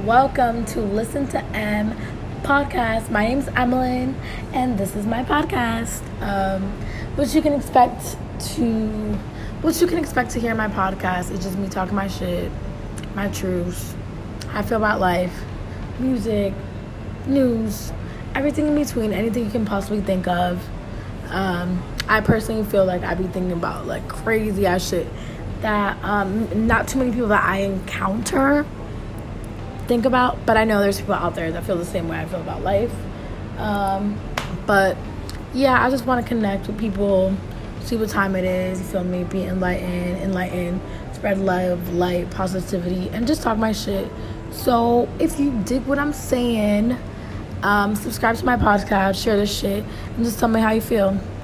welcome to Listen to M podcast. My name's Emmeline, and this is my podcast. What you can expect to hear in my podcast is just me talking my shit, my truths, how I feel about life, music, news, everything in between, anything you can possibly think of. I personally feel like I be thinking about like crazy ass shit that not too many people that I encounter think about, but I know there's people out there that feel the same way I feel about life. But yeah, I just want to connect with people, see what time it is, you feel me, be enlightened, spread love, light, positivity, and just talk my shit. So if you dig what I'm saying, subscribe to my podcast, share this shit, and just tell me how you feel.